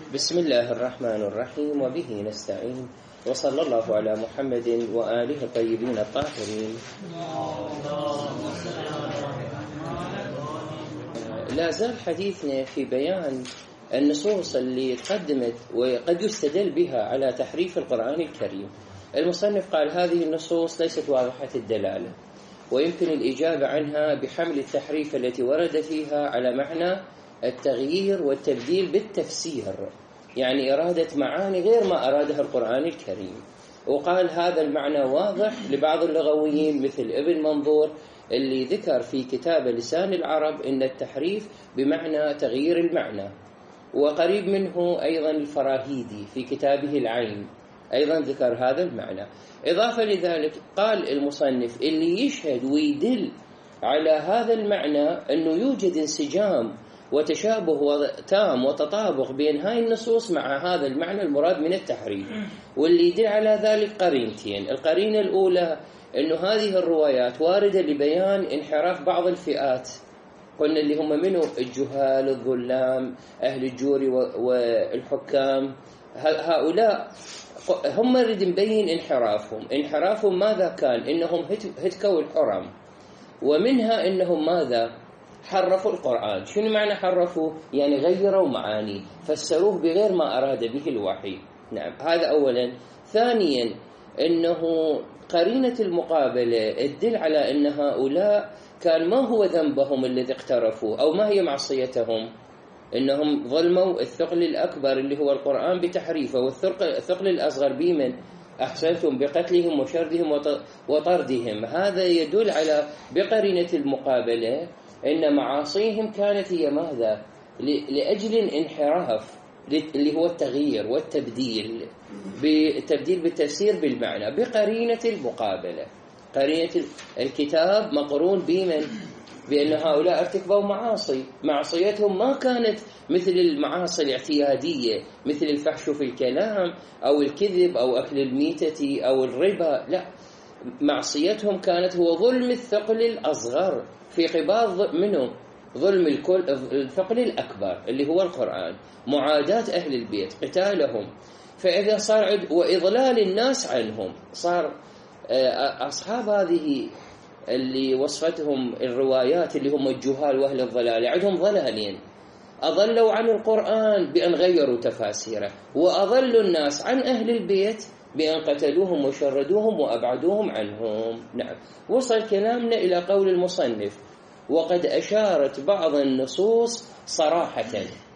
بسم الله الرحمن الرحيم وبه نستعين وصلى الله على محمد وآله الطيبين الطاهرين. لا زال حديثنا في بيان النصوص اللي تقدمت وقد يستدل بها على تحريف القرآن الكريم. المصنف قال هذه النصوص ليست واضحة الدلالة، ويمكن الإجابة عنها بحمل التحريف التي ورد فيها على معنى التغيير والتبديل بالتفسير، يعني إرادة معاني غير ما أرادها القرآن الكريم. وقال هذا المعنى واضح لبعض اللغويين مثل ابن منظور اللي ذكر في كتاب لسان العرب إن التحريف بمعنى تغيير المعنى، وقريب منه أيضا الفراهيدي في كتابه العين أيضا ذكر هذا المعنى. إضافة لذلك قال المصنف اللي يشهد ويدل على هذا المعنى أنه يوجد انسجام وتشابه تام وتطابق بين هاي النصوص مع هذا المعنى المراد من التحريف، واللي يدل على ذلك قرينتين. القرينة الأولى أنه هذه الروايات واردة لبيان انحراف بعض الفئات، قلنا اللي هم منه الجهال الظلام أهل الجور والحكام، هؤلاء هم نريد نبين انحرافهم ماذا كان؟ إنهم هتكوا الحرم، ومنها إنهم ماذا؟ حرفوا القرآن. شنو معنى حرفوا؟ يعني غيروا معاني، فسروه بغير ما أراد به الوحي. نعم، هذا أولا. ثانيا أنه قرينة المقابلة تدل على أن هؤلاء كان ما هو ذنبهم الذي اقترفوا، أو ما هي معصيتهم؟ إنهم ظلموا الثقل الأكبر اللي هو القرآن بتحريفه، والثقل الأصغر بمن؟ أحسنتم بقتلهم وشردهم وطردهم. هذا يدل على بقرينة المقابلة إن معاصيهم كانت هي ماذا؟ لأجل انحراف اللي هو التغيير والتبديل، بالتبديل بالتفسير بالمعنى بقرينة المقابلة. قرينة الكتاب مقرون بمن؟ بأن هؤلاء ارتكبوا معصيتهم ما كانت مثل المعاصي الاعتيادية مثل الفحش في الكلام أو الكذب أو أكل الميتة أو الربا، لا، معصيتهم كانت هو ظلم الثقل الأصغر في قبال منه ظلم الثقل الأكبر اللي هو القرآن، معاداة أهل البيت، قتالهم. فإذا صار وإضلال الناس عنهم، صار أصحاب هذه اللي وصفتهم الروايات اللي هم الجهال وأهل الضلال عندهم ضلالين، أضلوا عن القرآن بأن غيروا تفاسيره، وأضلوا الناس عن أهل البيت بأن قتلوهم وشردوهم وأبعدوهم عنهم. نعم، وصل كلامنا إلى قول المصنف وقد أشارت بعض النصوص صراحة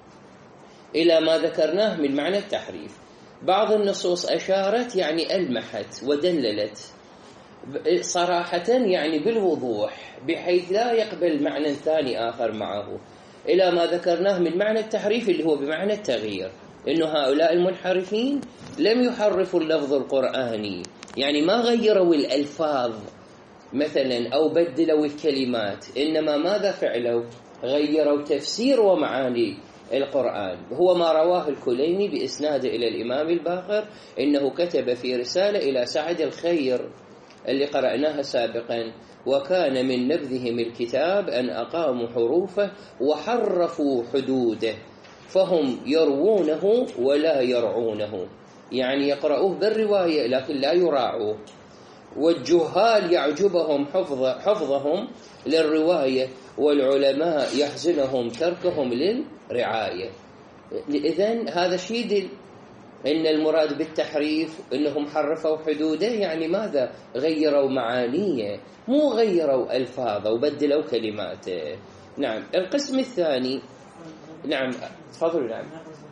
إلى ما ذكرناه من معنى التحريف. بعض النصوص أشارت يعني ألمحت ودللت، صراحة يعني بالوضوح بحيث لا يقبل معنى ثاني آخر معه، إلى ما ذكرناه من معنى التحريف اللي هو بمعنى التغيير. إنه هؤلاء المنحرفين لم يحرفوا اللفظ القرآني، يعني ما غيروا الألفاظ مثلا أو بدلوا الكلمات، إنما ماذا فعلوا؟ غيروا تفسير ومعاني القرآن. هو ما رواه الكليني بإسناد إلى الإمام الباقر إنه كتب في رسالة إلى سعد الخير اللي قرأناها سابقا: وكان من نبذهم الكتاب أن أقاموا حروفه وحرفوا حدوده فهم يروونه ولا يرعونه، يعني يقرأوه بالرواية لكن لا يراعوه. والجهال يعجبهم حفظهم للرواية، والعلماء يحزنهم تركهم للرعاية. إذن هذا شيء إن المراد بالتحريف إنهم حرفوا حدوده، يعني ماذا؟ غيروا معانيه، مو غيروا ألفاظه وبدلوا كلماته. نعم، القسم الثاني. نعم تفضلوا. نعم،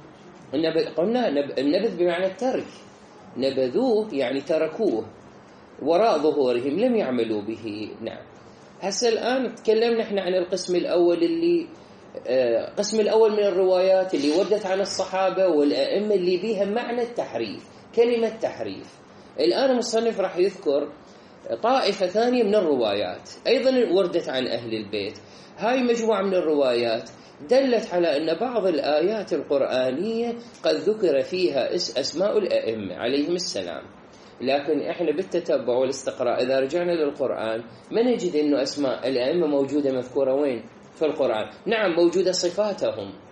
قلنا النبذ بمعنى الترك، نبذوه يعني تركوه وراء ظهورهم، لم يعملوا به. نعم، هسه الآن تكلمنا احنا عن القسم الأول اللي القسم الأول من الروايات اللي وردت عن الصحابة والأئمة اللي بيها معنى التحريف، كلمة تحريف. الآن المصنف راح يذكر طائفة ثانية من الروايات أيضا وردت عن أهل البيت. هاي مجموعة من الروايات دلت على أن بعض الآيات القرآنية قد ذكر فيها أسماء الأئمة عليهم السلام، لكن إحنا بالتتبع والاستقراء إذا رجعنا للقرآن ما نجد أنه أسماء الأئمة موجودة مذكورة وين في القرآن. نعم موجودة صفاتهم،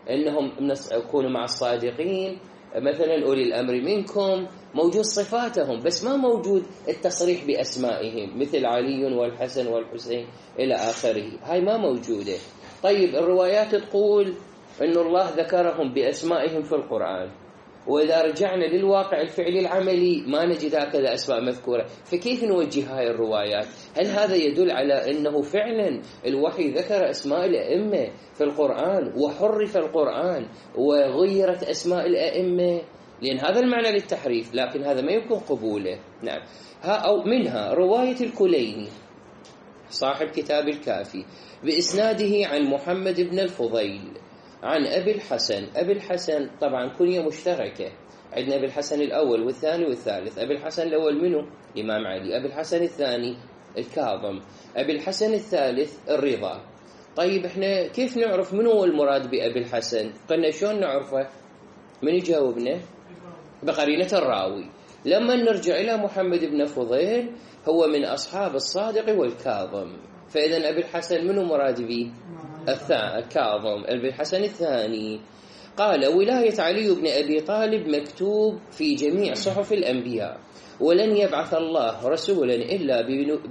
أنهم يكونوا مع الصادقين، مثلا أولي الأمر منكم، موجود صفاتهم بس ما موجود التصريح بأسمائهم مثل علي والحسن والحسين إلى آخره، هاي ما موجودة. طيب الروايات تقول أن الله ذكرهم بأسمائهم في القرآن، وإذا رجعنا للواقع الفعلي العملي ما نجد هكذا أسماء مذكورة، فكيف نوجه هاي الروايات؟ هل هذا يدل على أنه فعلا الوحي ذكر أسماء الأئمة في القرآن وحرف القرآن وغيرت أسماء الأئمة؟ لأن هذا المعنى للتحريف، لكن هذا ما يمكن قبوله. نعم. أو منها رواية الكليني صاحب كتاب الكافي بإسناده عن محمد بن الفضيل عن أبي الحسن. أبي الحسن طبعا كنية مشتركة، عندنا أبي الحسن الأول والثاني والثالث. أبي الحسن الأول منه؟ الإمام علي. أبي الحسن الثاني الكاظم. أبي الحسن الثالث الرضا. طيب إحنا كيف نعرف من هو المراد بأبي الحسن؟ قلنا شلون نعرفه؟ من يجاوبنا؟ بقرينة الراوي. لما نرجع إلى محمد بن فضيل هو من أصحاب الصادق والكاظم، فإذا أبي الحسن منه مراد به؟ الكاظم. أبي الحسن الثاني قال ولاية علي بن أبي طالب مكتوب في جميع صحف الأنبياء، ولن يبعث الله رسولا إلا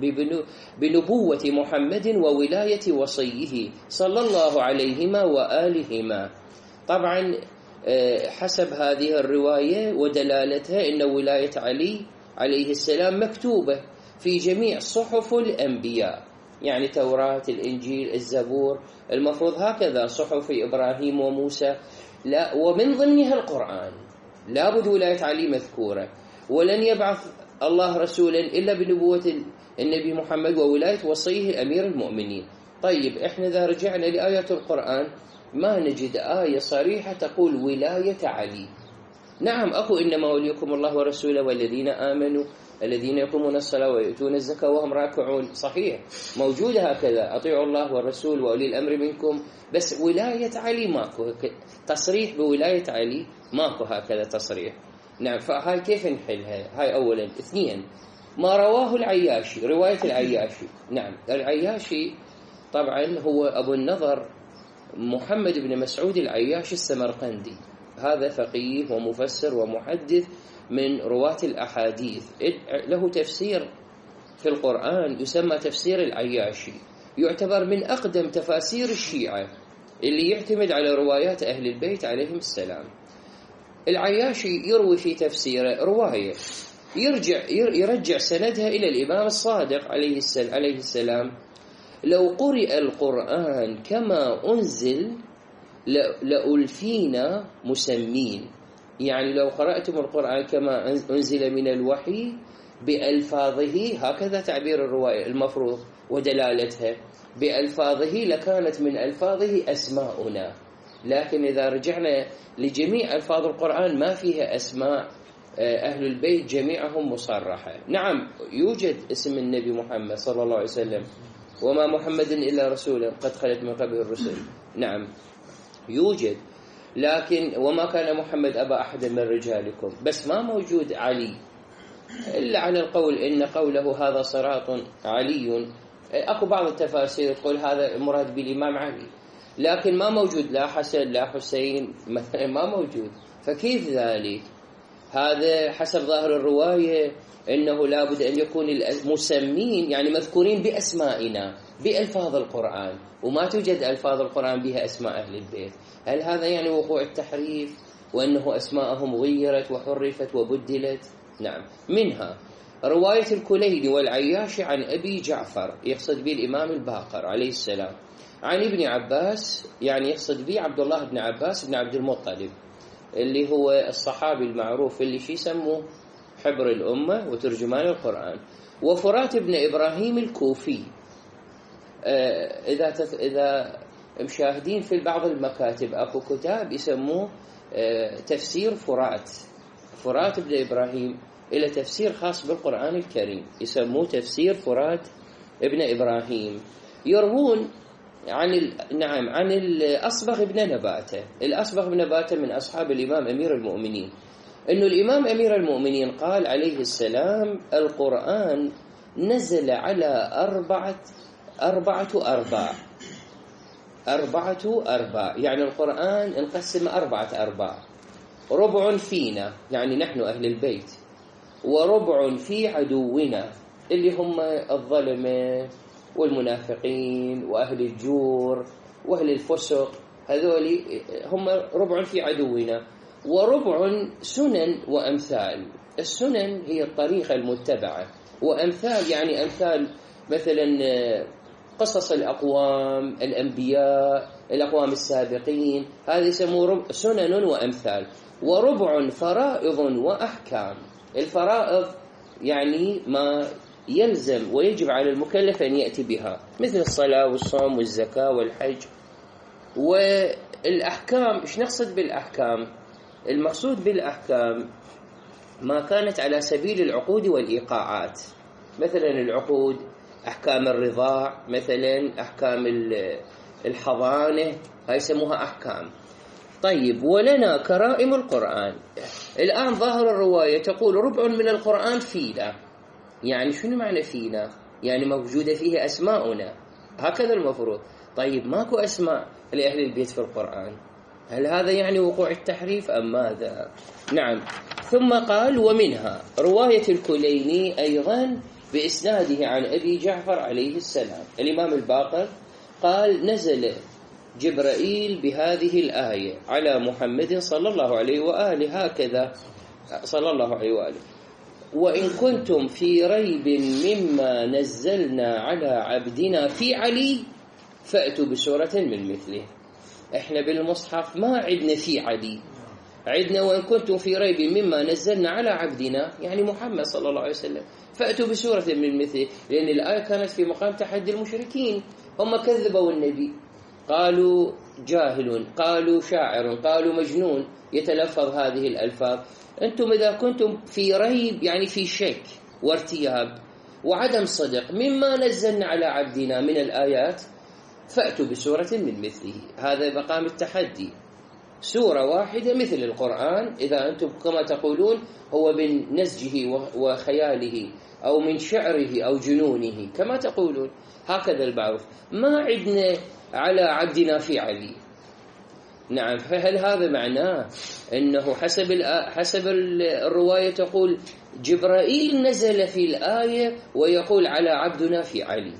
بنبوة محمد وولاية وصيه صلى الله عليهما وآلهما. طبعا حسب هذه الرواية ودلالتها إن ولاية علي عليه السلام مكتوبة في جميع صحف الأنبياء، يعني توراة، الإنجيل، الزبور، المفروض هكذا صحف إبراهيم وموسى، لا ومن ضمنها القرآن، لابد ولاية علي مذكورة. ولن يبعث الله رسولا إلا بنبوة النبي محمد وولاية وصيه أمير المؤمنين. طيب إحنا إذا رجعنا لآيات القرآن ما نجد آية صريحة تقول ولاية علي. نعم أكو إنما وليكم الله ورسوله والذين آمنوا الذين يقومون الصلاة ويؤتون الزكاة وهم راكعون، صحيح موجودة هكذا، أطيعوا الله والرسول وأولي الأمر منكم، بس ولاية علي ماكو تصريح بولاية علي، ماكو هكذا تصريح. نعم. فهاي كيف نحلها؟ هاي أولا. اثنين، ما رواه العياشي، رواية العياشي. نعم العياشي طبعا هو أبو النضر محمد بن مسعود العياشي السمرقندي، هذا فقيه ومفسر ومحدث من رواة الأحاديث، له تفسير في القرآن يسمى تفسير العياشي، يعتبر من أقدم تفاسير الشيعة اللي يعتمد على روايات أهل البيت عليهم السلام. العياشي يروي في تفسيره رواية يرجع سندها إلى الإمام الصادق عليه السلام: لو قرئ القرآن كما أنزل لألفينا مسمين، يعني لو قرأتم القرآن كما أنزل من الوحي بألفاظه، هكذا تعبير الرواية المفروض ودلالتها، بألفاظه لكانت من ألفاظه أسماؤنا. لكن إذا رجعنا لجميع ألفاظ القرآن ما فيها أسماء أهل البيت جميعهم مصرحة. نعم يوجد اسم النبي محمد صلى الله عليه وسلم: وما محمد إلا رسول قد خلت من قبله الرسل. نعم يوجد، لكن وما كان محمد أبا أحد من رجالكم، بس ما موجود علي، إلا على القول إن قوله هذا صراط علي. أكو بعض التفاسير تقول هذا مراد بالإمام علي، لكن ما موجود لا حسن لا حسين مثلا، ما موجود. فكيف ذلك؟ هذا حسب ظاهر الرواية إنه لابد أن يكون المسمين يعني مذكورين بأسمائنا بألفاظ القرآن، وما توجد ألفاظ القرآن بها أسماء أهل البيت. هل هذا يعني وقوع التحريف وأنه أسماءهم غيرت وحرفت وبدلت؟ نعم. منها رواية الكليني والعياشي عن أبي جعفر، يقصد به الإمام الباقر عليه السلام، عن ابن عباس، يعني يقصد به عبد الله بن عباس بن عبد المطلب اللي هو الصحابي المعروف اللي يسموه حبر الأمة وترجمان القرآن، وفرات بن إبراهيم الكوفي. إذا مشاهدين في بعض المكاتب أكو كتاب يسموه تفسير فرات بن إبراهيم، إلى تفسير خاص بالقرآن الكريم يسموه تفسير فرات ابن إبراهيم. يروون عن الأصبغ بن نباتة. الأصبغ بن نباتة من أصحاب الإمام أمير المؤمنين، إنه الإمام أمير المؤمنين قال عليه السلام: القرآن نزل على أربعة أرباع. 4 أرباع، يعني القرآن انقسم 4 أرباع، ربع فينا يعني نحن أهل البيت، وربع في عدونا اللي هم الظلمة والمنافقين وأهل الجور وأهل الفسق، هذول هم ربع في عدونا، وربع سنن وأمثال. السنن هي الطريقة المتبعة، وأمثال يعني أمثال مثلا قصص الأقوام الأنبياء الأقوام السابقين، هذه يسموه سنن وأمثال. وربع فرائض وأحكام. الفرائض يعني ما يلزم ويجب على المكلف أن يأتي بها، مثل الصلاة والصوم والزكاة والحج. والأحكام، إيش نقصد بالأحكام؟ المقصود بالأحكام ما كانت على سبيل العقود والإيقاعات، مثلا العقود، أحكام الرضاع، مثلا أحكام الحضانة، هاي يسموها أحكام. طيب، ولنا كرائم القرآن. الآن ظاهر الرواية تقول ربع من القرآن فينا، يعني شنو معنى فينا؟ يعني موجودة فيه أسماؤنا، هكذا المفروض. طيب، ماكو أسماء لأهل البيت في القرآن، هل هذا يعني وقوع التحريف أم ماذا؟ نعم. ثم قال ومنها رواية الكليني أيضا بإسناده عن أبي جعفر عليه السلام. الإمام الباقر قال نزل جبرائيل بهذه الآية على محمد صلى الله عليه وآله، هكذا صلى الله عليه وآله: وإن كنتم في ريب مما نزلنا على عبدنا في علي فأتوا بسورة من مثله. احنا بالمصحف ما عدنا في علي، عدنا وإن كنتم في ريب مما نزلنا على عبدنا، يعني محمد صلى الله عليه وسلم، فأتوا بسورة من مثله، لأن الآية كانت في مقام تحدي المشركين. هم كذبوا النبي، قالوا جاهل، قالوا شاعر، قالوا مجنون يتلفظ هذه الألفاظ. أنتم إذا كنتم في ريب يعني في شك وارتياب وعدم صدق مما نزلنا على عبدنا من الآيات فأتوا بسورة من مثله. هذا مقام التحدي، سورة واحدة مثل القرآن، إذا أنتم كما تقولون هو من نسجه وخياله أو من شعره أو جنونه كما تقولون، هكذا المعروف. ما عدنا على عبدنا في علي. نعم. فهل هذا معناه أنه حسب الرواية تقول جبرائيل نزل في الآية ويقول على عبدنا في علي،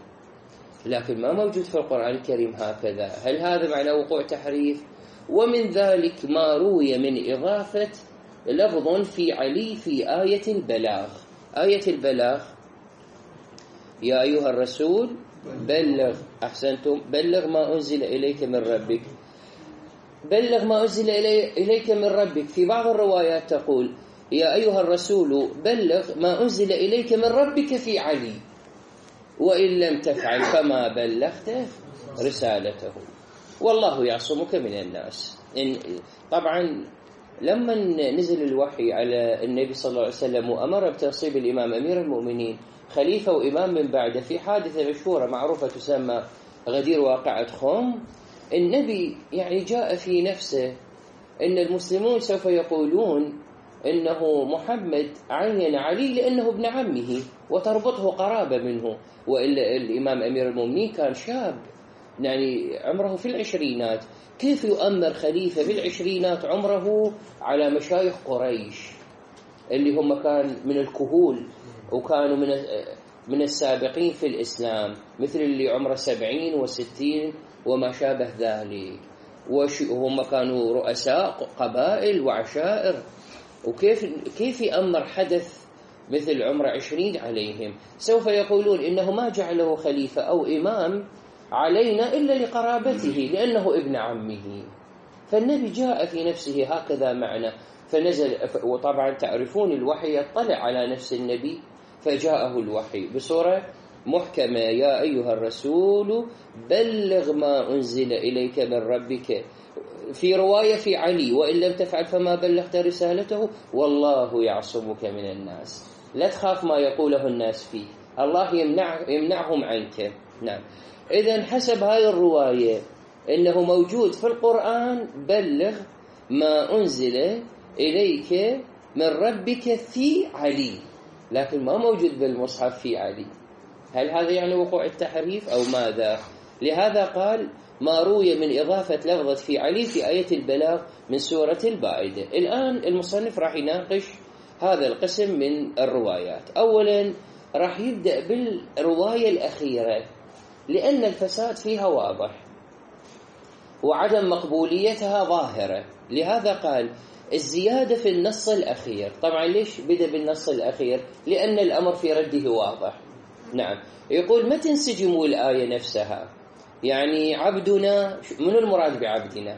لكن ما موجود في القرآن الكريم هكذا. هل هذا معناه وقوع تحريف؟ ومن ذلك ما روي من إضافة لفظ في علي في آية البلاغ. آية البلاغ: يا أيها الرسول بلغ، أحسنتم، بلغ ما أنزل إليك من ربك، بلغ ما أنزل إليك من ربك. في بعض الروايات تقول يا أيها الرسول بلغ ما أنزل إليك من ربك في علي، وإن لم تفعل فما بلغت رسالته والله يعصمك من الناس. طبعا لما نزل الوحي على النبي صلى الله عليه وسلم وأمر بتنصيب الإمام أمير المؤمنين خليفة وإمام من بعده في حادثة مشهورة معروفة تسمى غدير واقعة خم، النبي يعني جاء في نفسه إن المسلمون سوف يقولون إنه محمد عين علي لأنه ابن عمه وتربطه قرابة منه، وإلا الإمام أمير المؤمنين كان شاب يعني عمره في العشرينات، كيف يؤمر خليفة في العشرينات عمره على مشايخ قريش اللي هم كان من الكهول وكانوا من السابقين في الإسلام، مثل اللي عمره 70 و60 وما شابه ذلك، وهم كانوا رؤساء قبائل وعشائر، وكيف يأمر حدث مثل عمره 20 عليهم؟ سوف يقولون إنه ما جعله خليفة أو إمام علينا إلا لقرابته لأنه ابن عمه. فالنبي جاء في نفسه هكذا معنى فنزل. وطبعا تعرفون الوحي يطلع على نفس النبي، فجاءه الوحي بصورة محكمة: يا أيها الرسول بلغ ما أنزل إليك من ربك. في رواية في علي: وإن لم تفعل فما بلغت رسالته والله يعصمك من الناس. لا تخاف ما يقوله الناس فيه، الله يمنعهم عنك. نعم. إذن حسب هذه الرواية إنه موجود في القرآن بلغ ما أنزل إليك من ربك في علي، لكن ما موجود بالمصحف في علي. هل هذا يعني وقوع التحريف أو ماذا؟ لهذا قال ما روي من إضافة لفظة في علي في آية البلاغ من سورة البائدة. الآن المصنف راح يناقش هذا القسم من الروايات. أولا راح يبدأ بالرواية الأخيرة لأن الفساد فيها واضح وعدم مقبوليتها ظاهرة، لهذا قال الزيادة في النص الأخير. طبعا ليش بدأ بالنص الأخير؟ لأن الأمر في رده واضح. نعم، يقول ما تنسجم الآية نفسها، يعني عبدنا، من المراد بعبدنا؟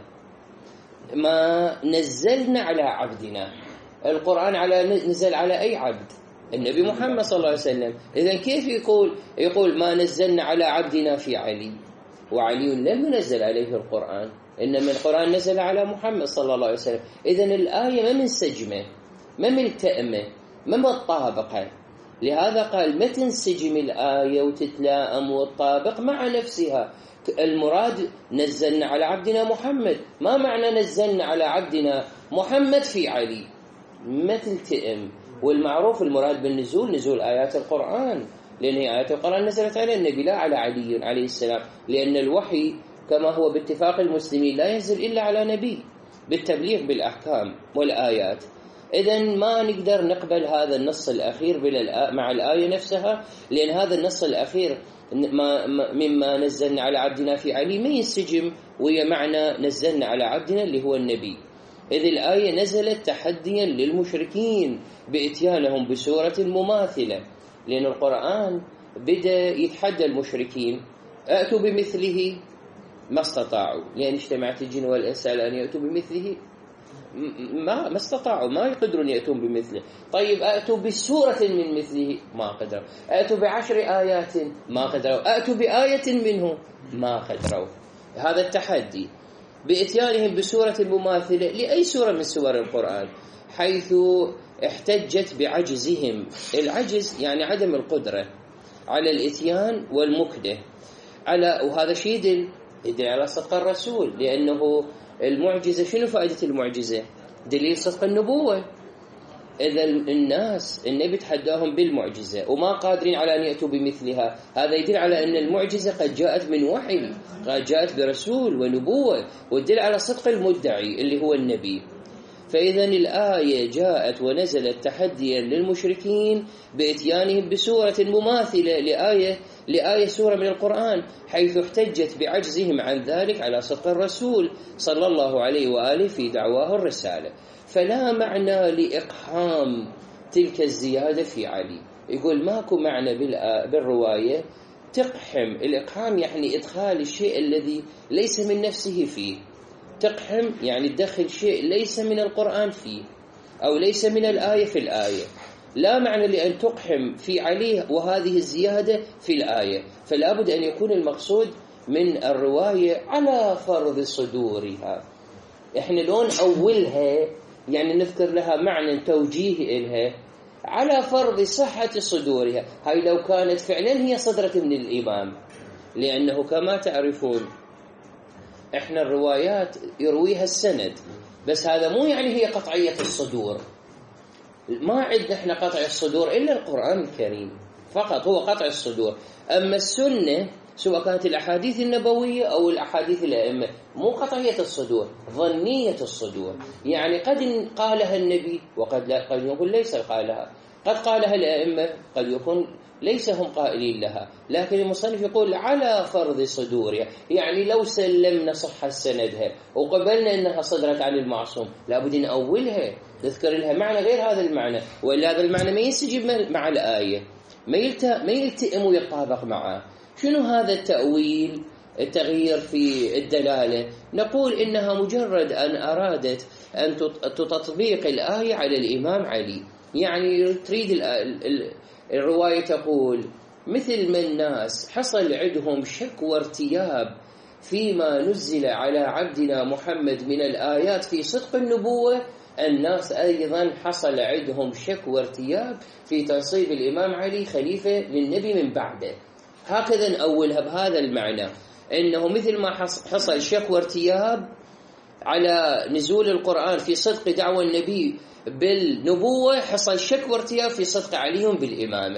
ما نزلنا على عبدنا، القرآن نزل على أي عبد؟ النبي محمد صلى الله عليه وسلم. إذن كيف يقول ما نزلنا على عبدنا في علي، وعلي لم ينزل عليه القرآن، إنما القرآن نزل على محمد صلى الله عليه وسلم. إذن الآية ما منسجمة، ما ملتئمة، ما متطابقة. لهذا قال ما تنسجم الآية وتتلائم وتطابق مع نفسها. المراد نزلنا على عبدنا محمد، ما معنى نزلنا على عبدنا محمد في علي؟ ما تلتئم. والمعروف المراد بالنزول نزول آيات القرآن، لأن آيات القرآن نزلت على النبي لا على علي عليه السلام، لأن الوحي كما هو باتفاق المسلمين لا ينزل إلا على نبي بالتبليغ بالأحكام والآيات. إذن ما نقدر نقبل هذا النص الأخير مع الآية نفسها، لأن هذا النص الأخير مما نزلنا على عبدنا في علي ما ينسجم وهي معنى نزلنا على عبدنا اللي هو النبي. إذ الآية نزلت تحديا للمشركين بإتيانهم بسورة مماثلة، لأن القرآن بدأ يتحدى المشركين أتوا بمثله ما استطاعوا، لأن اجتمعت الجن والإنس على أن يأتوا بمثله ما استطاعوا، ما يقدرون يأتون بمثله. طيب أتوا بسورة من مثله ما قدروا، أتوا ب10 آيات ما قدروا، أتوا بآية منه ما قدروا. هذا التحدي بإتيانهم بسورة مماثلة لأي سورة من سور القرآن، حيث احتجت بعجزهم. العجز يعني عدم القدرة على الإتيان والمكده، وهذا شيء يدل على صدق الرسول، لأنه المعجزة شنو فائدة المعجزة؟ دليل صدق النبوة. إذا النبي تحداهم بالمعجزة وما قادرين على أن يأتوا بمثلها، هذا يدل على أن المعجزة قد جاءت من وحي، قد جاءت برسول ونبوة، ويدل على صدق المدعي اللي هو النبي. فإذا الآية جاءت ونزلت تحديا للمشركين بإتيانهم بسورة مماثلة لآية سورة من القرآن، حيث احتجت بعجزهم عن ذلك على صدق الرسول صلى الله عليه وآله في دعواه الرسالة. فلا معنى لإقحام تلك الزيادة في علي. يقول ماكو معنى بالرواية تقحم. الإقحام يعني إدخال الشيء الذي ليس من نفسه فيه. تقحم يعني تدخل شيء ليس من القرآن فيه أو ليس من الآية في الآية. لا معنى لأن تقحم في عليه وهذه الزيادة في الآية، فلا بد أن يكون المقصود من الرواية على فرض صدورها. إحنا لون أولها يعني نذكر لها معنى توجيه إلها على فرض صحة صدورها. هاي لو كانت فعلا هي صدرت من الإمام، لأنه كما تعرفون إحنا الروايات يرويها السند، بس هذا مو يعني هي قطعية الصدور. ما عندنا إحنا قطع الصدور إلا القرآن الكريم فقط هو قطع الصدور. أما السنة سواء كانت الأحاديث النبوية أو الأحاديث الأئمة مو قطعية الصدور، ظنية الصدور. يعني قد قالها النبي وقد لا، قد يكون ليس قالها، قد قالها الأئمة قد يكون ليس هم قائلين لها، لكن المصنف يقول على فرض صدورها. يعني لو سلمنا صحة سندها وقبلنا أنها صدرت عن المعصوم لابد نأولها نذكر لها معنى غير هذا المعنى، وإلا هذا المعنى ما ينسجم مع الآية، ما يلتئم ويطابق معه. شنو هذا التأويل؟ التغيير في الدلالة. نقول إنها مجرد أن أرادت أن تطبيق الآية على الإمام علي. يعني تريد الرواية تقول مثل ما الناس حصل عندهم شك وارتياب فيما نزل على عبدنا محمد من الآيات في صدق النبوة، الناس أيضا حصل عندهم شك وارتياب في تنصيب الإمام علي خليفة للنبي من بعده. هكذا نأولها بهذا المعنى، إنه مثل ما حصل شك وارتياب على نزول القرآن في صدق دعوى النبي بالنبوة، حصل شك وارتياب في صدق علي بالإمامة.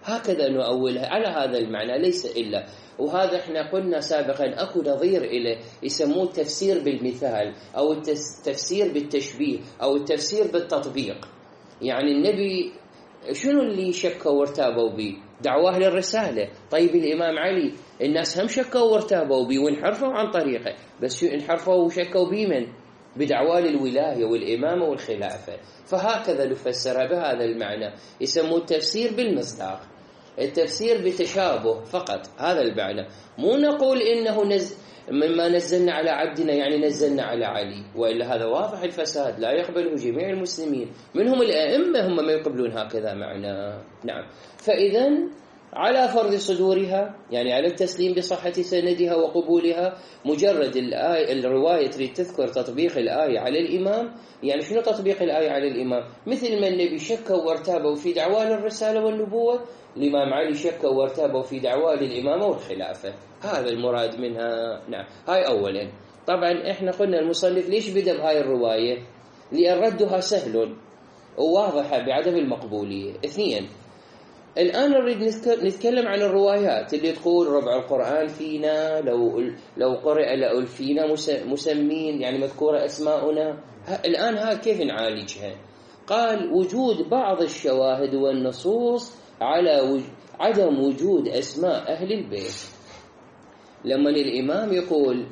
هكذا نؤولها على هذا المعنى ليس إلا. وهذا احنا قلنا سابقا أكو نظير إليه يسموه التفسير بالمثال أو التفسير بالتشبيه أو التفسير بالتطبيق. يعني النبي شنو اللي شكوا وارتابوا به؟ دعواه للرسالة. طيب الإمام علي الناس هم شكوا وارتابوا به وانحرفوا عن طريقه، بس شو انحرفوا وشكوا به من؟ بدعواه للولاية والإمامة والخلافة. فهكذا نفسرها بهذا المعنى، يسموه التفسير بالمصداق، التفسير بتشابه فقط، هذا المعنى. مو نقول إنه مما نزلنا على عبدنا يعني نزلنا على علي، وإلا هذا واضح الفساد لا يقبله جميع المسلمين، منهم الأئمة هم ما يقبلون هكذا معنى. نعم. فإذا على فرض صدورها يعني على التسليم بصحة سندها وقبولها، مجرد الرواية تريد تذكر تطبيق الآية على الإمام. يعني شنو تطبيق الآية على الإمام؟ مثل ما النبي شكوا وارتابوا في دعواه للرسالة والنبوة، الإمام علي شكوا وارتابوا في دعواه للإمامة والخلافة، هذا المراد منها. نعم. هاي أولا. طبعا احنا قلنا المصنف ليش بدأ بهاي الرواية؟ لأن ردها سهل وواضحة بعدم المقبولية. اثنين، الآن نريد نتكلم عن الروايات اللي تقول ربع القرآن فينا، لو قرئ لألفينا مسمين، يعني مذكورة أسماؤنا. الآن ها كيف نعالجها؟ قال وجود بعض الشواهد والنصوص على عدم وجود أسماء أهل البيت. لما الإمام يقول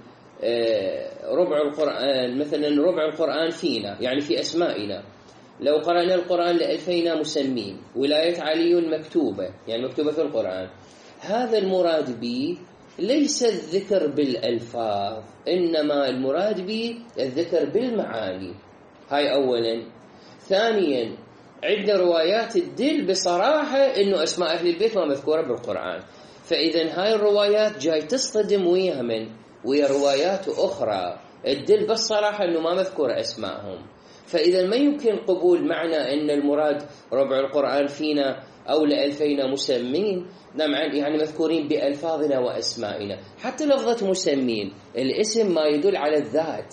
ربع القرآن مثلا، ربع القرآن فينا يعني في أسمائنا، لو قرأنا القرآن لألفينا مسمين، ولاية علي مكتوبة يعني مكتوبة في القرآن، هذا المراد به ليس الذكر بالألفاظ، إنما المراد به الذكر بالمعاني. هاي أولا. ثانيا، عندنا روايات تدل بصراحة إنه أسماء أهل البيت ما مذكورة بالقرآن، فإذا هاي الروايات جاي تصطدم وياها ويا روايات أخرى تدل بالصراحة إنه ما مذكورة أسمائهم. فإذا ما يمكن قبول معنى أن المراد ربع القرآن فينا أو لألفينا مسمين، نعم يعني مذكورين بألفاظنا وأسمائنا. حتى لفظة مسمين الاسم ما يدل على الذات،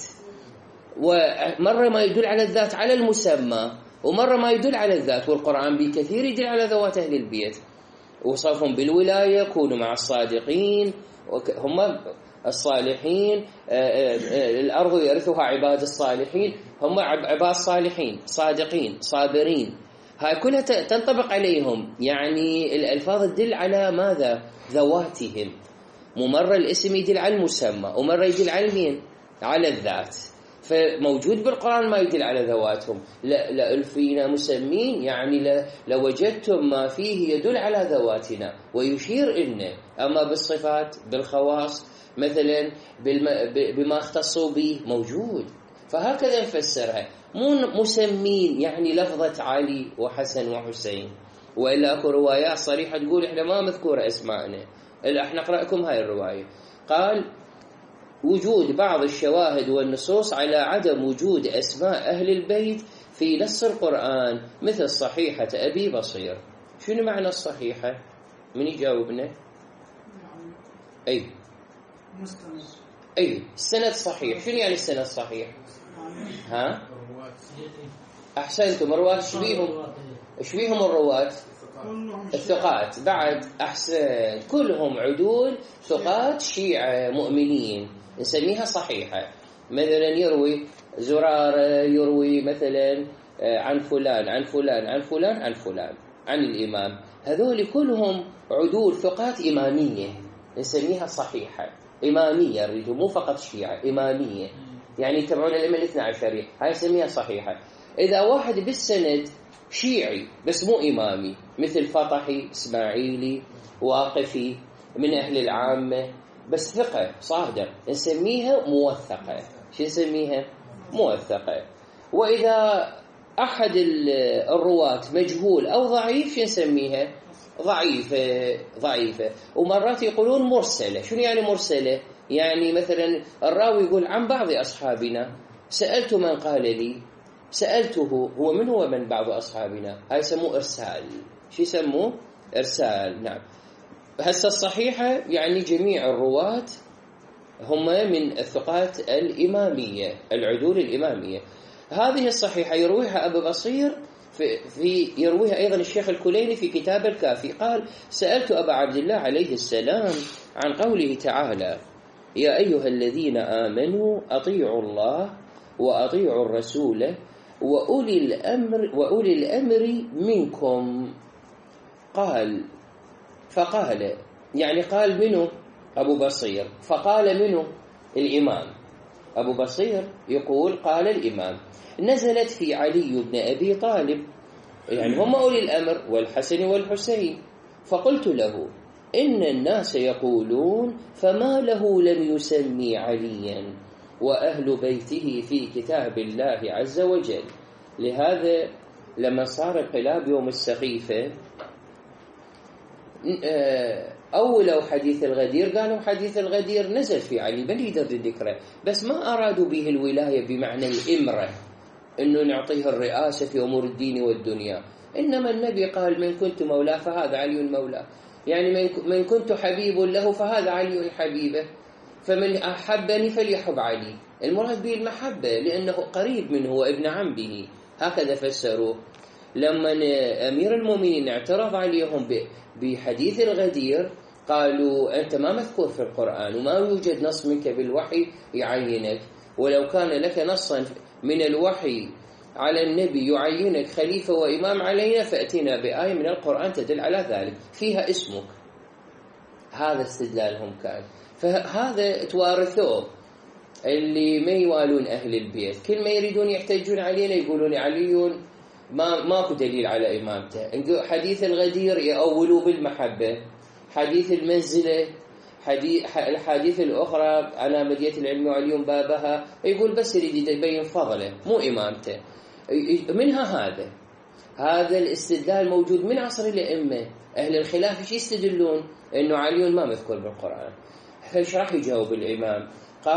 ومرة ما يدل على الذات على المسمى، ومرة ما يدل على الذات، والقرآن بكثير يدل على ذوات أهل البيت. وصفهم بالولاية كونوا مع الصادقين، هم الصالحين، الأرض يرثها عباد الصالحين، هم عباد صالحين صادقين صابرين، هاي كلها تنطبق عليهم. يعني الألفاظ تدل على ماذا؟ ذواتهم. ومرة الاسم يدل على المسمى، ومرة يدل على مين؟ على الذات. فموجود بالقرآن ما يدل على ذواتهم. لألفينا مسمين يعني لوجدتم ما فيه يدل على ذواتنا ويشير إلنا. أما بالصفات بالخواص مثلا بما اختصوا به موجود. فهكذا نفسرها، مو مسمين يعني لفظة علي وحسن وحسين، وإلا أكو روايات صريحة تقول إحنا ما مذكورة أسماءنا. إحنا نقرأكم هاي الرواية. قال وجود بعض الشواهد والنصوص على عدم وجود أسماء أهل البيت في نص القرآن مثل صحيحة أبي بصير. شنو معنى الصحيحة؟ من يجاوبنا؟ أي السند صحيح. شنو يعني السند صحيح؟ ها؟ أحسنتم. الرواة شبيهم الرواة الثقات بعد. أحسن، كلهم عدول ثقات شيعة مؤمنين، نسميها صحيحة. مثلا يروي زرارة يروي مثلا عن فلان عن فلان عن فلان عن فلان عن الإمام، هذول كلهم عدول ثقات إمامية، نسميها صحيحة. إمامية الرجل مو فقط شيعة، إمامية يعني يتبعون الأئمة الاثنى عشرية، هاي نسميها صحيحة. إذا واحد بالسند شيعي بس مو إمامي مثل فطحي إسماعيلي واقفي من أهل العامة بس ثقة صادق، نسميها موثقة. شو نسميها؟ موثقة. وإذا أحد الرواة مجهول أو ضعيف شو نسميها؟ ضعيفة. ومرات يقولون مرسلة. شنو يعني مرسلة؟ يعني مثلا الراوي يقول عن بعض أصحابنا سألت من قال لي، سألته هو من بعض أصحابنا، هاي يسموه إرسال. شو يسموه؟ إرسال. نعم. هسه الصحيحة يعني جميع الرواة هم من الثقات الإمامية، العدول الإمامية. هذه الصحيحة يرويها أبو بصير في يرويها أيضا الشيخ الكليني في كتاب الكافي. قال: سألت أبا عبد الله عليه السلام عن قوله تعالى: يا أيها الذين آمنوا أطيعوا الله وأطيعوا الرسول وأولي الأمر منكم. فقال يعني قال منه أبو بصير، فقال منه الإمام أبو بصير يقول قال الإمام: نزلت في علي بن أبي طالب، يعني هم أولي الأمر والحسن والحسين. فقلت له: إن الناس يقولون فما له لم يسمي عليا وأهل بيته في كتاب الله عز وجل. لهذا لما صار انقلاب يوم السقيفة أولوا حديث الغدير، قالوا حديث الغدير نزل في علي بل ذكره، بس ما أرادوا به الولاية بمعنى الإمرة، إنه نعطيه الرئاسة في أمور الدين والدنيا. إنما النبي قال: من كنت مولاه فهذا علي مولاه، يعني من كنت حبيب له فهذا علي حبيبه، فمن أحبني فليحب علي. المراد به المحبة لأنه قريب منه وابن عمه، هكذا فسروه. لما أمير المؤمنين اعترض عليهم بحديث الغدير قالوا: أنت ما مذكور في القرآن وما يوجد نص منك بالوحي يعينك، ولو كان لك نصا من الوحي على النبي يعينك خليفة وإمام علينا فأتينا بآية من القرآن تدل على ذلك فيها اسمك. هذا استدلالهم كان. فهذا توارثوه اللي ما يوالون أهل البيت، كل ما يريدون يحتجون علينا يقولون علي ماكو دليل على إمامته. حديث الغدير يأولوا بالمحبة، حديث المنزلة، الحديث الأخرى أنا مدية العلم وعليهم بابها، يقول بس يريد يبين فضله مو إمامته. منها هذا الاستدلال موجود من عصر الأئمة. أهل الخلاف ايش يستدلون؟ إنه علي ما مذكور بالقرآن. فايش راح يجاوب الإمام؟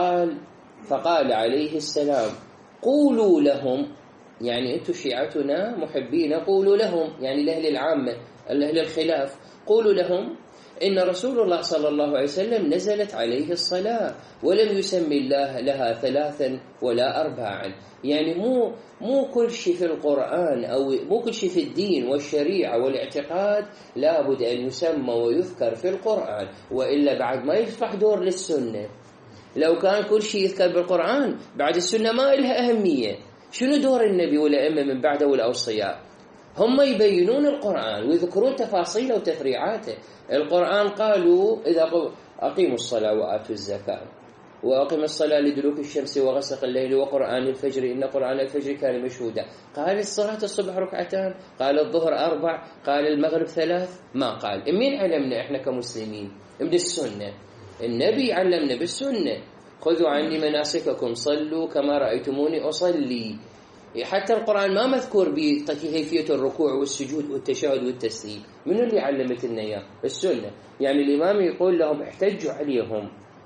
فقال عليه السلام: قولوا لهم، يعني أنتم شيعتنا محبين، قولوا لهم يعني لأهل العامة أهل الخلاف، قولوا لهم إن رسول الله صلى الله عليه وسلم نزلت عليه الصلاة ولم يسمي الله لها 3 ولا 4. يعني مو كل شيء في القرآن أو مو كل شيء في الدين والشريعة والاعتقاد لابد أن يسمى ويذكر في القرآن، وإلا بعد ما يصبح دور للسنة. لو كان كل شيء يذكر بالقرآن بعد السنة ما لها أهمية. شنو دور النبي والأئمة من بعده والأوصياء؟ هم يبينون القرآن ويذكرون تفاصيله وتفريعاته. القرآن قالوا: إذا أقيموا الصلاة وآتوا الزكاة وأقيموا الصلاة لدلوك الشمس وغسق الليل وقرآن الفجر إن قرآن الفجر كان مشهودا. قال الصلاة الصبح 2، قال الظهر 4، قال المغرب 3، ما قال. مين علمنا إحنا كمسلمين؟ من السنة. النبي علمنا بالسنة: خذوا عني مناسككم صلوا كما رأيتموني أصلي. حتى القرآن ما مذكور بكيفية الركوع والسجود والتشهد والتسليم. من اللي علمت لنا إياه؟ السنة. يعني الإمام يقول لهم احتجوا عليهم،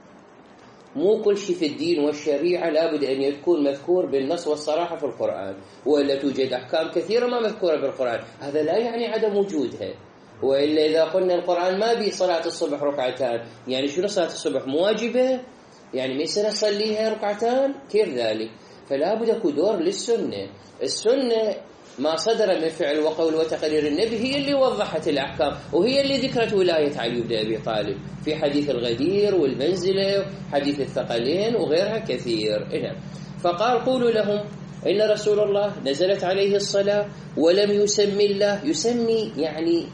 مو كل شيء في الدين والشريعة لابد أن يكون مذكور بالنص والصراحة في القرآن، وإلا توجد أحكام كثيرة ما مذكورة بالقرآن. هذا لا يعني عدم وجودها. وإلا إذا قلنا القرآن ما بي صلاة الصبح 2، يعني شنو صلاة الصبح مواجبة؟ يعني ما سنة صليها 2؟ كيف ذلك؟ فلا بد يكون دور للسنة. السنة ما صدر من فعل وقول وتقرير النبي هي اللي وضحت الأحكام، وهي اللي ذكرت ولاية علي بن أبي طالب في حديث الغدير والمنزلة حديث الثقلين وغيرها كثير. فقال: قولوا لهم إن رسول الله نزلت عليه الصلاة ولم يسمي الله. يسمي يعني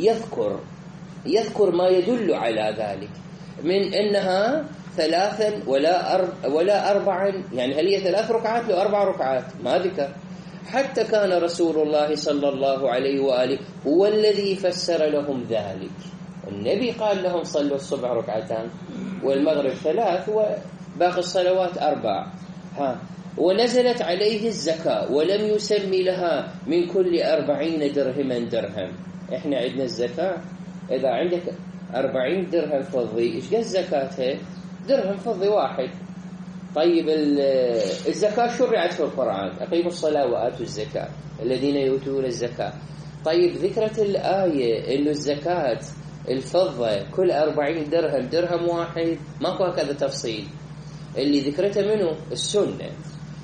يذكر ما يدل على ذلك، من أنها 3 ولا 4، يعني هل هي 3 ركعات أو 4 ركعات ما ذكر. حتى كان رسول الله صلى الله عليه وآله هو الذي فسر لهم ذلك. النبي قال لهم: صلوا الصبح 2 والمغرب 3 وباقي الصلوات 4. ونزلت عليه الزكاة ولم يسمي لها من كل 40 درهما درهم. احنا عندنا الزكاة إذا عندك 40 درهم فضي، إيش قد زكاتها؟ درهم فضي واحد. طيب الزكاة شرعت في القرآن: أقيموا الصلاة وآتوا الزكاة الذين يؤتون الزكاة. طيب ذكرت الآية إنه الزكاة الفضة كل 40 درهم واحد، ماكو هكذا تفصيل. اللي ذكرته منه السنة.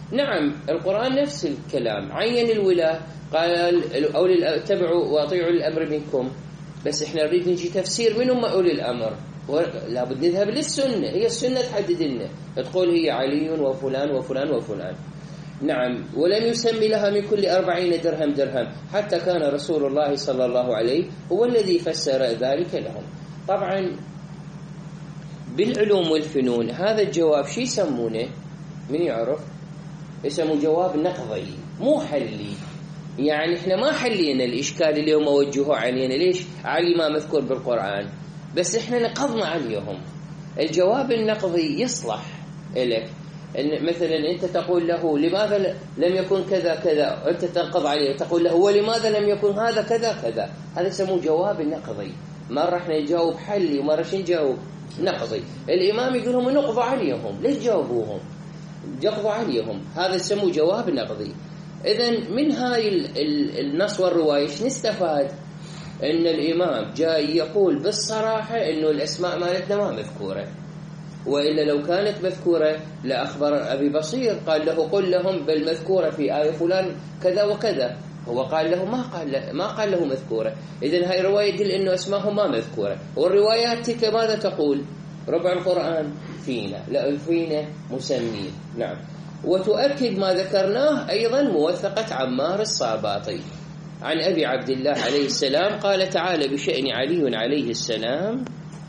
نعم القرآن نفس الكلام، عين الولاة، قال اتبعوا واطيعوا الأمر منكم، بس احنا نريد نجي تفسير من هم أولي الأمر، لابد نذهب للسنة، هي السنة تحدد لنا، تقول هي علي وفلان وفلان وفلان. نعم، ولم يسمي لها من كل 40 درهم، حتى كان رسول الله صلى الله عليه هو الذي فسر ذلك لهم. طبعا بالعلوم والفنون هذا الجواب شي يسمونه؟ من يعرف؟ يسموه جواب نقضي مو حلي. يعني احنا ما حلينا الإشكال اللي هم وجهوه علينا، ليش علي ما مذكور بالقرآن، بس احنا نقضنا عليهم. الجواب النقضي يصلح لك، إن مثلا أنت تقول له لماذا لم يكن كذا كذا، أنت تنقض عليه تقول له ولماذا لم يكن هذا كذا كذا، هذا يسموه جواب نقضي. ما راح نجاوب حلي وما راح نجاوب نقضي. الإمام يقول لهم نقضوا عليهم، ليش جاوبوهم؟ جقضوا عليهم، هذا يسموه جواب نقضي. إذن من هاي النص والرواية نستفاد أن الإمام جاي يقول بالصراحة أنه الأسماء مالتنا ما مذكورة، وإلا لو كانت مذكورة لأخبر أبي بصير قال له قل لهم بل مذكورة في آية فلان كذا وكذا، هو قال له ما قال له مذكورة. إذن هاي رواية يدل أنه أسماءهم ما مذكورة. والروايات تلك ماذا تقول؟ ربع القرآن فينا، لا فينا مسمين. نعم. وتؤكد ما ذكرناه أيضا موثقة عمار الصاباطي عن أبي عبد الله عليه السلام قال تعالى بشأن علي عليه السلام: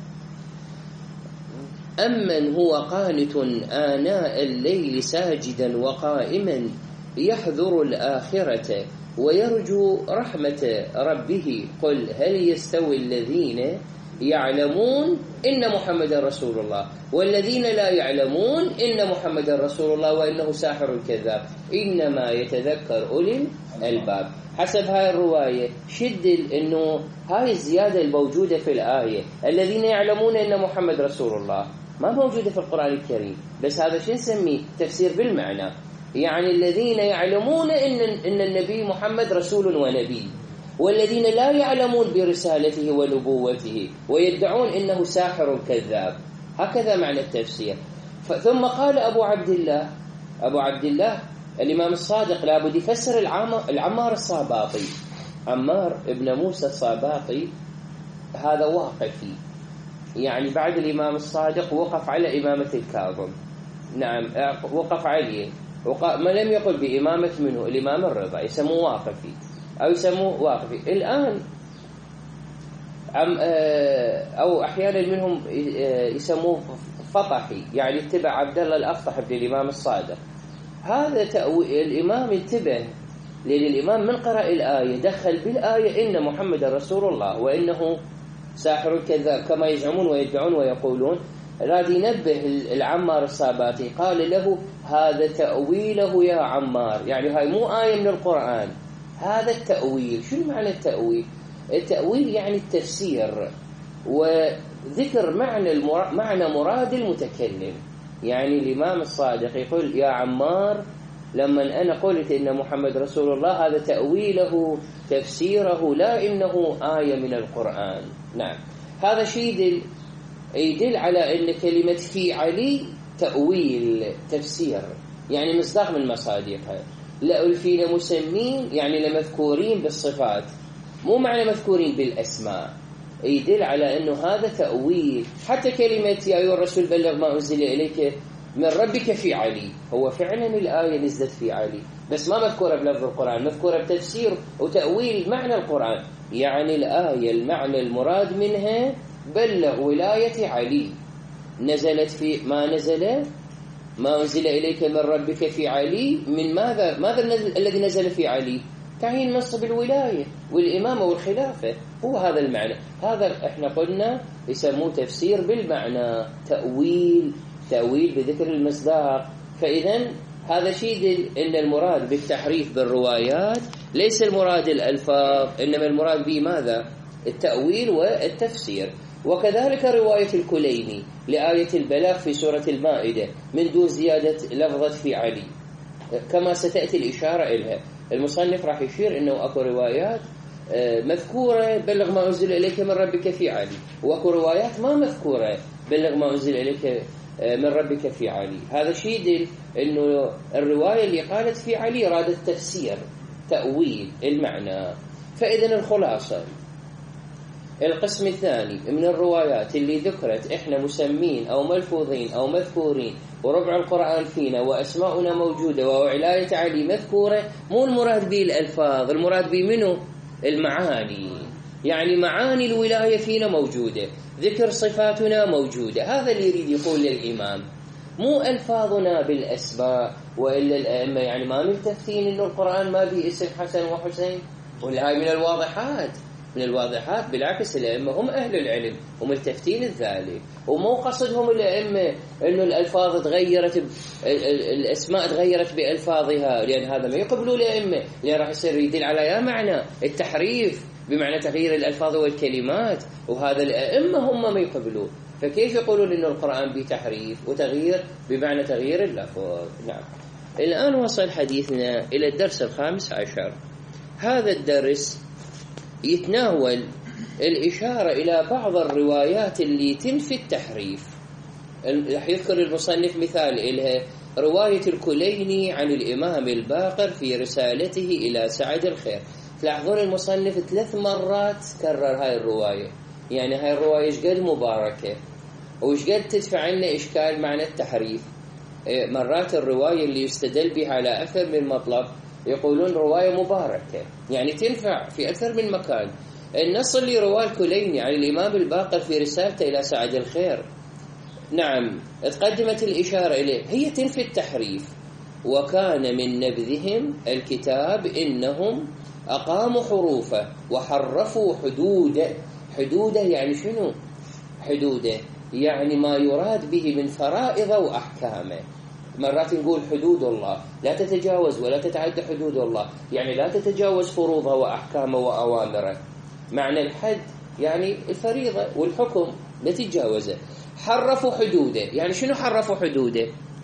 أمن هو قانت آناء الليل ساجدا وقائما يحذر الآخرة ويرجو رحمة ربه قل هل يستوي الذين يعلمون إن محمد رسول الله والذين لا يعلمون إن محمد رسول الله وإنه ساحر كذاب إنما يتذكر أولي الألباب. حسب هاي الرواية شد إنه هاي الزيادة الموجودة في الآية الذين يعلمون إن محمد رسول الله ما موجودة في القرآن الكريم، بس هذا شو نسميه؟ تفسير بالمعنى. يعني الذين يعلمون إن النبي محمد رسول ونبي، والذين لا يعلمون برسالته ونبوته ويدعون إنه ساحر كذاب. هكذا معنى التفسير. ثم قال أبو عبد الله الإمام الصادق لابد يفسر العمار الصاباطي. عمار ابن موسى الصاباطي هذا واقفي، يعني بعد الإمام الصادق وقف على إمامة الكاظم. نعم وقف عليه، ما لم يقل بإمامة منه الإمام الرضا، يسموه واقفي أو يسموه واقفي. الآن أو أحيانا منهم يسموه فطحي، يعني اتبع عبد الله الأفطح ابن الإمام الصادق. هذا الإمام انتبه، لأن الإمام من قرأ الآية دخل بالآية إن محمد رسول الله وإنه ساحر كذاب كما يزعمون ويدعون ويقولون. راد ينبه العمار الصاباتي قال له هذا تأويله يا عمار، يعني هاي مو آية من القرآن، هذا التأويل. شو معنى التأويل؟ التأويل يعني التفسير وذكر معنى مراد المتكلم. يعني الإمام الصادق يقول يا عمار لما أنا قلت إن محمد رسول الله هذا تأويله تفسيره لا إنه آية من القرآن. نعم هذا شيء يدل على أن كلمة في علي تأويل تفسير، يعني مصداق من مصادقها. لا الفين مسمين يعني لمذكورين بالصفات، مو معنى مذكورين بالأسماء، يدل على أنه هذا تأويل. حتى كلمة يا أيها الرسول بلغ ما أنزل إليك من ربك في علي، هو فعلا الآية نزلت في علي بس ما مذكورة بلفظ القرآن، مذكورة بتفسير وتأويل معنى القرآن. يعني الآية المعنى المراد منها بلغ ولاية علي، نزلت في ما أنزل إليك من ربك في علي. من ماذا الذي نزل في علي؟ تعيين منصب الولاية والإمامة والخلافة، هو هذا المعنى. هذا احنا قلنا يسموه تفسير بالمعنى، تأويل بذكر المصداق. فإذا هذا شيء إن المراد بالتحريف بالروايات ليس المراد الألفاظ، إنما المراد به ماذا؟ التأويل والتفسير. وكذلك رواية الكليني لآية البلاغ في سورة المائدة من دون زيادة لفظة في علي كما ستأتي الإشارة إليها. المصنف راح يشير إنه أكو روايات مذكورة بلغ ما أنزل إليك من ربك في علي، وأكو روايات ما مذكورة بلغ ما أنزل إليك من ربك في علي. هذا شيء يدل أنه الرواية اللي قالت في علي رادت تفسير تأويل المعنى. فإذا الخلاصة القسم الثاني من الروايات اللي ذكرت إحنا مسمين أو ملفوظين أو مذكورين وربع القرآن فينا وأسماؤنا موجودة وولاية علي مذكورة، مو المراد به الألفاظ، المراد به منه المعاني. يعني معاني الولاية فينا موجودة، ذكر صفاتنا موجودة. هذا اللي يريد يقول للإمام، مو ألفاظنا بالأسماء. وإلا الأئمة يعني ما ملتفتين إنه القرآن ما به اسم حسن وحسين، ولا هاي من الواضحات من الواضحات. بالعكس الأئمة هم أهل العلم وملتفتين ذلك، ومو قصدهم الأئمة إنه الألفاظ تغيرت، الأسماء تغيرت بألفاظها، لأن هذا ما يقبلوا الأئمة، لأن راح يصير يدل على يا معنى التحريف بمعنى تغيير الألفاظ والكلمات، وهذا الأئمة هم ما يقبلون. فكيف يقولون إنه القرآن بتحريف وتغيير بمعنى تغيير اللفظ؟ نعم. الآن وصل حديثنا إلى الدرس 15. هذا الدرس يتناول الإشارة إلى بعض الروايات اللي تنفي التحريف. رح يذكر المصنف مثال إلها رواية الكليني عن الإمام الباقر في رسالته إلى سعد الخير. تلاحظون المصنف 3 مرات كرر هاي الرواية. يعني هاي الرواية إيش قد مباركة وإيش قد تدفع عنا إشكال معنى التحريف. مرات الرواية اللي يستدل بها على أكثر من مطلب يقولون رواية مباركة، يعني تنفع في أكثر من مكان. النص اللي رواه الكليني عن الإمام الباقر في رسالته إلى سعد الخير، نعم تقدمت الإشارة إليه، هي تنفي التحريف. وكان من نبذهم الكتاب إنهم أقاموا حروفه وحرفوا حدوده. حدوده يعني شنو؟ حدوده يعني ما يراد به من فرائض وأحكامه. مرات نقول حدود الله لا تتجاوز ولا تتعدى حدود الله، يعني لا تتجاوز فروضه وأحكامه وأوامره. معنى الحد يعني الفريضة والحكم لا تتجاوزه. حرفوا حدوده يعني شنو؟ حرفوا حدوده،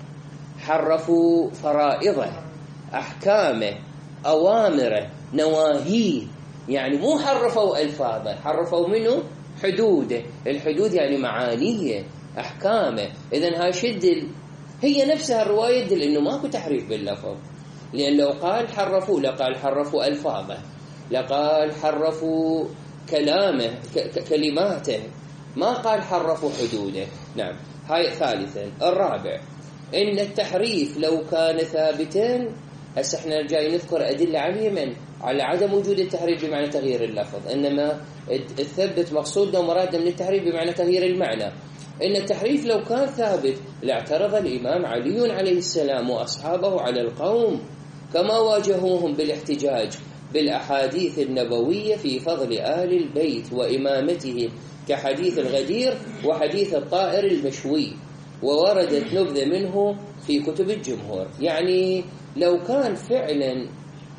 حرفوا فرائضه، أحكامه، أوامره، نواهيه. يعني مو حرفوا ألفاظه، حرفوا منه حدوده. الحدود يعني معانيه، أحكامه. إذن هاي شدل هي نفسها الرواية يدل إنه ماكو تحريف باللفظ، لأن لو قال حرفوا لقال حرفوا ألفاظه، لقال حرفوا كلامه كلماته، ما قال حرفوا حدوده. نعم. هاي ثالثا. الرابع إن التحريف لو كان ثابتا، هسه احنا جاي نذكر أدلة على من على عدم وجود التحريف بمعنى تغيير اللفظ، إنما الثبت مقصودنا ومرادنا من التحريف بمعنى تغيير المعنى. إن التحريف لو كان ثابت لاعترض الإمام علي عليه السلام وأصحابه على القوم، كما واجهوهم بالاحتجاج بالأحاديث النبوية في فضل آل البيت وإمامتهم، كحديث الغدير وحديث الطائر المشوي، ووردت نبذة منه في كتب الجمهور. يعني لو كان فعلا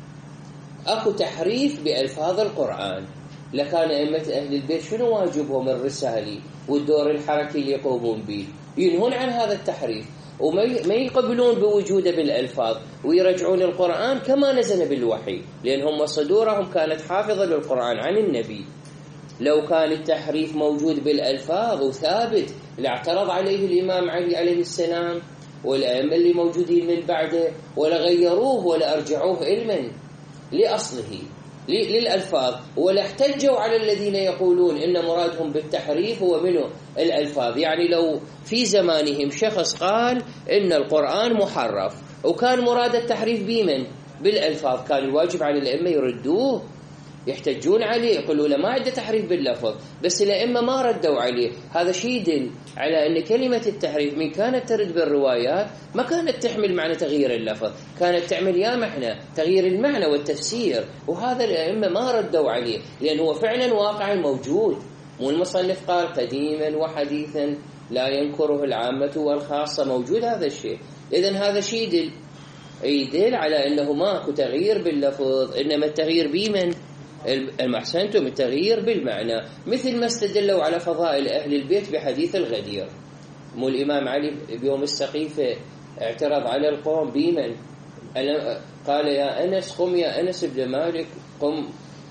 أكو تحريف بألفاظ القرآن، لكان أئمة أهل البيت شنو واجبهم الرسالي والدور الحركي اللي يقومون به؟ ينهون عن هذا التحريف وما يقبلون بوجوده بالألفاظ، ويرجعون القرآن كما نزل بالوحي، لأنهم صدورهم كانت حافظة للقرآن عن النبي. لو كان التحريف موجود بالألفاظ وثابت لاعترض عليه الإمام علي عليه السلام والأئمة اللي موجودين من بعده، ولا غيروه ولا أرجعوه علما لأصله للألفاظ، ولا احتجوا على الذين يقولون إن مرادهم بالتحريف هو منه الألفاظ. يعني لو في زمانهم شخص قال إن القرآن محرف وكان مراد التحريف بمن بالألفاظ، كان الواجب على الأئمة يردوه، يحتجون عليه، يقولوا له ما عنده تحريف باللفظ، بس الأئمة ما ردوا عليه. هذا شيء يدل على أن كلمة التحريف من كانت ترد بالروايات ما كانت تحمل معنى تغيير اللفظ، كانت تعمل يا معنى تغيير المعنى والتفسير، وهذا الأئمة ما ردوا عليه، لأن هو فعلا واقع موجود. مو المصنف قال قديما وحديثا لا ينكره العامة والخاصة، موجود هذا الشيء. إذن هذا شيء يدل على أنه ماكو تغيير باللفظ، إنما التغيير بمن المحسنتم التغيير بالمعنى، مثل ما استدلوا على فضائل أهل البيت بحديث الغدير. مو الإمام علي بيوم السقيفة اعترض على القوم بمن؟ قال يا أنس قم، يا أنس بن مالك قم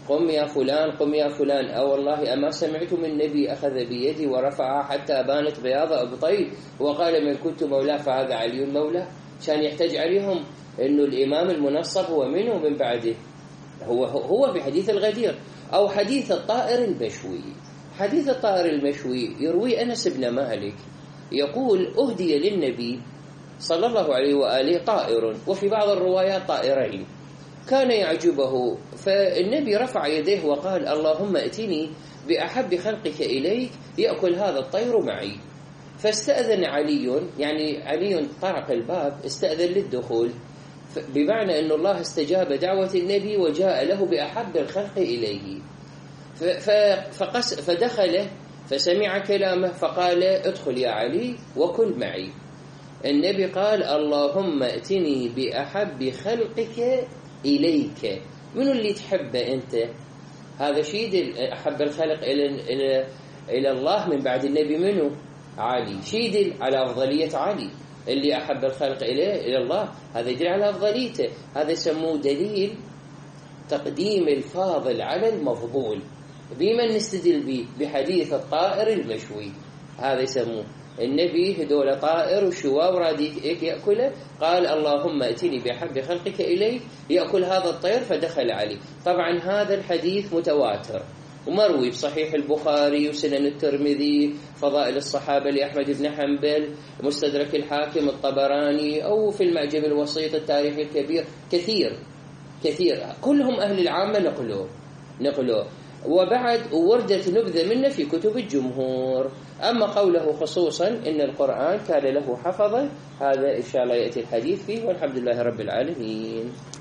قم يا فلان قم يا فلان، أو والله أما سمعتم النبي أخذ بيدي ورفعها حتى بانت بياض أبطيه وقال من كنت مولاه فهذا علي مولاه، عشان يحتج عليهم إنه الإمام المنصب هو منه ومن بعده، هو في حديث الغدير. أو حديث الطائر المشوي. حديث الطائر المشوي يروي أنس بن مالك يقول أهدي للنبي صلى الله عليه وآله طائر، وفي بعض الروايات طائرين، كان يعجبه، فالنبي رفع يديه وقال اللهم ائتني بأحب خلقك إليك يأكل هذا الطير معي. فاستأذن علي، يعني علي طرق الباب استأذن للدخول، بمعنى أن الله استجاب دعوة النبي وجاء له بأحب الخلق إليه. فدخل فسمع كلامه فقال ادخل يا علي وكل معي. النبي قال اللهم ائتني بأحب خلقك إليك. من اللي تحبه أنت؟ هذا شيد أحب الخلق إلى الله من بعد النبي منه؟ علي. شيد على أفضلية علي، اللي أحب الخلق إلى الله، هذا يدل على أفضليته. هذا يسموه دليل تقديم الفاضل على المفضول. بمن نستدل به؟ بحديث الطائر المشوي. هذا يسموه النبي هدول طائر وشوا وراد يأكله، قال اللهم ائتني بأحب خلقك إليك يأكل هذا الطير، فدخل عليه. طبعا هذا الحديث متواتر ومروي بصحيح البخاري وسنن الترمذي، فضائل الصحابة لأحمد بن حنبل، مستدرك الحاكم، الطبراني، أو في المعجم الوسيط، التاريخ الكبير، كثير كلهم أهل العامة نقلوه. وبعد وردت نبذة منه في كتب الجمهور. أما قوله خصوصا إن القرآن كان له حفظة، هذا إن شاء الله يأتي الحديث فيه، والحمد لله رب العالمين.